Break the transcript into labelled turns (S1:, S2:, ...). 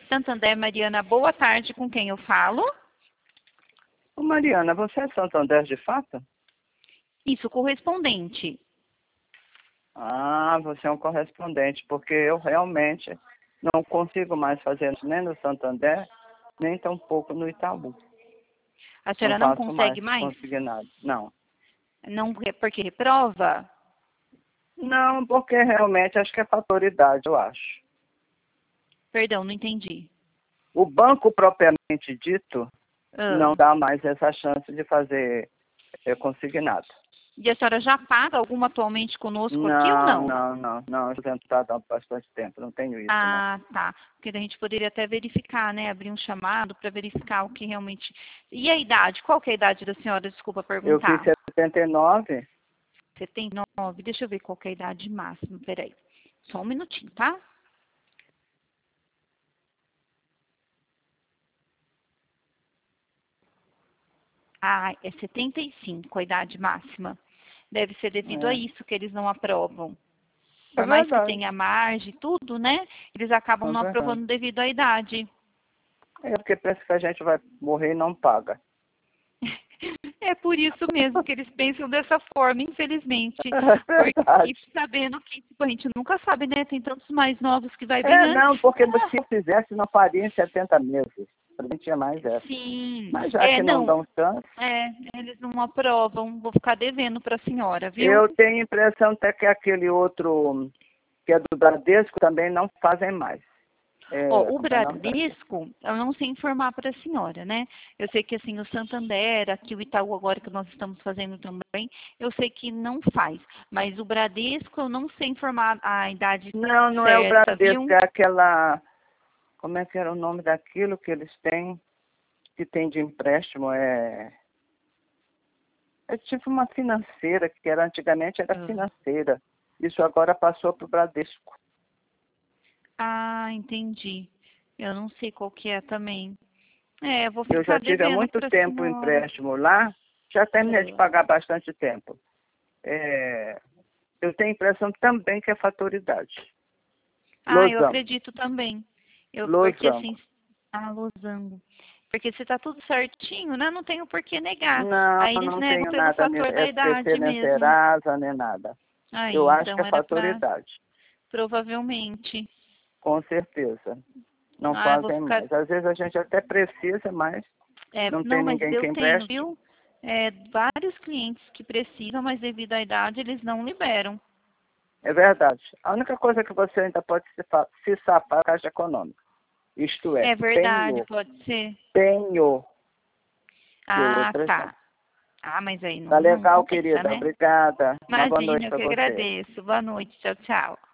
S1: Santander, Mariana, boa tarde, com quem eu falo?
S2: Ô Mariana, você é Santander de fato?
S1: Isso, correspondente.
S2: Ah, você é um correspondente, porque eu realmente não consigo mais fazer nem no Santander, nem tampouco no Itaú.
S1: A
S2: Não
S1: senhora não
S2: faço mais
S1: consegue mais?
S2: consignado. Não.
S1: Não, porque reprova?
S2: Não, porque realmente acho que é fatoridade, eu acho.
S1: Perdão, não entendi.
S2: O banco propriamente dito
S1: Ah,
S2: não dá mais essa chance de fazer consignado.
S1: e a senhora já paga alguma atualmente conosco aqui ou
S2: Não,
S1: não?
S2: não, não, não. Eu estou tentado há bastante tempo, não tenho isso, não.
S1: Ah, tá. Porque a gente poderia até verificar, né? Abrir um chamado para verificar o que realmente. E a idade? Qual que é a idade da senhora? Desculpa
S2: Eu fiz
S1: perguntar.
S2: 79.
S1: 79. Deixa eu ver qual que é a idade máxima. Peraí. Só um minutinho, tá? Ah, é 75 a idade máxima. Deve ser devido a isso que eles não aprovam.
S2: É
S1: Por mais que
S2: verdade,
S1: tenha margem e tudo, né? Eles acabam
S2: é
S1: não
S2: verdade.
S1: aprovando devido à idade.
S2: É porque pensa que a gente vai morrer e não paga.
S1: É por isso mesmo que eles pensam dessa forma, infelizmente.
S2: É
S1: Porque
S2: verdade.
S1: sabendo que tipo, a gente nunca sabe, né? Tem tantos mais novos que vai bem
S2: É,
S1: antes.
S2: não, porque se eu fizesse, não faria em 70 meses. Pra mim tinha mais essa.
S1: Sim.
S2: Mas já
S1: É,
S2: que não
S1: não.
S2: dão chance,
S1: É, eles não aprovam. Vou ficar devendo para a senhora, viu?
S2: eu tenho a impressão até que aquele outro, que é do Bradesco, também não fazem mais.
S1: Ó,
S2: É,
S1: o
S2: como é o nome daquele?
S1: Bradesco, eu não sei informar para a senhora, né? Eu sei que assim, o Santander, aqui o Itaú agora que nós estamos fazendo também, eu sei que não faz. Mas o Bradesco eu não sei informar a idade
S2: Não, não é o
S1: certa,
S2: Bradesco,
S1: viu?
S2: é aquela. Como é que era o nome daquilo que eles têm, que tem de empréstimo? É tipo uma financeira, que era antigamente era financeira. Isso agora passou para o Bradesco.
S1: Ah, entendi. Eu não sei qual que é também. É, eu vou
S2: Eu já
S1: ficar
S2: tive há
S1: devendo
S2: muito
S1: para a
S2: tempo o
S1: senhora.
S2: empréstimo lá, já terminei de
S1: Ah,
S2: pagar bastante tempo. Eu tenho a impressão também que é fatoridade.
S1: Eu
S2: Losango,
S1: acredito também. Porque assim,
S2: losango.
S1: losango. Porque se tá tudo certinho, né? Não tenho por que negar.
S2: Não,
S1: Aí eles
S2: não
S1: negam
S2: tenho
S1: pelo
S2: nada
S1: fator da
S2: SPC,
S1: idade
S2: nem
S1: mesmo.
S2: Serasa, nem nada.
S1: Aí,
S2: Eu acho que é
S1: então era para
S2: fatoridade,
S1: provavelmente.
S2: com certeza. Não
S1: Eu vou
S2: fazem
S1: ficar.
S2: mais. Às vezes a gente até precisa, mas não tem
S1: Não, mas
S2: ninguém
S1: eu
S2: que
S1: tenho,
S2: empreste.
S1: viu? Vários clientes que precisam, mas devido à idade eles não liberam.
S2: É verdade. A única coisa que você ainda pode se safar é a Caixa Econômica. Isto é,
S1: É verdade,
S2: tenho,
S1: pode ser.
S2: tenho, que
S1: Ah,
S2: outras não.
S1: tá. Mas aí
S2: Tá
S1: não
S2: legal,
S1: compensa,
S2: querida.
S1: né?
S2: Obrigada. Uma boa noite
S1: Imagina, eu
S2: para
S1: que
S2: você.
S1: agradeço. Boa noite. Tchau, tchau.